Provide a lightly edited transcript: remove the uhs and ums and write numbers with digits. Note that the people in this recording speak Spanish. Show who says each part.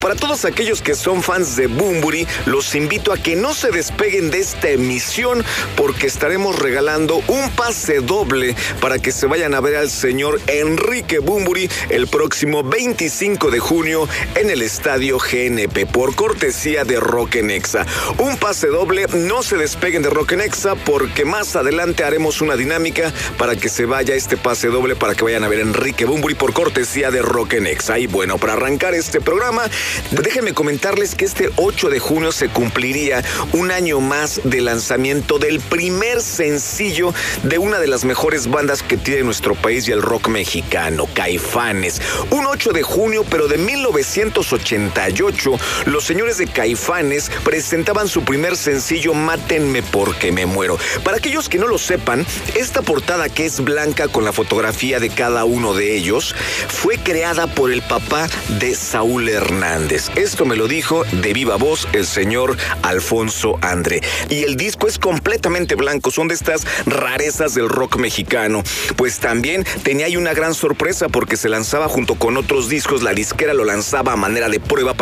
Speaker 1: para todos aquellos que son fans de Bunbury, los invito a que no se despeguen de esta emisión porque estaremos regalando un pase doble para que se vayan a ver al señor Enrique Bunbury el próximo 25 de junio en el estadio GNP por cortesía de Rock en Exa. Un pase doble, no se despeguen de Rock en Exa porque más adelante haremos una dinámica para que se vaya este pase doble para que vayan a ver a Enrique Bunbury por cortesía de Rock en Exa. Y bueno, para arrancar este programa, déjenme comentarles que este 8 de junio se cumpliría un año más de lanzamiento del primer sencillo de una de las mejores bandas que tiene nuestro país y el rock mexicano, Caifanes. Un 8 de junio, pero de 1988, los señores de Caifanes presentaban su primer sencillo, Mátenme porque me muero. Para aquellos que no lo sepan, esta portada que es blanca con la fotografía de cada uno de ellos fue creada por el papá de Saúl Hernández. Esto me lo dijo de viva voz el señor Alfonso André. Y el disco es completamente blanco, son de estas rarezas del rock mexicano. Pues también tenía ahí una gran sorpresa porque se lanzaba junto con otros discos, la disquera lo lanzaba a manera de prueba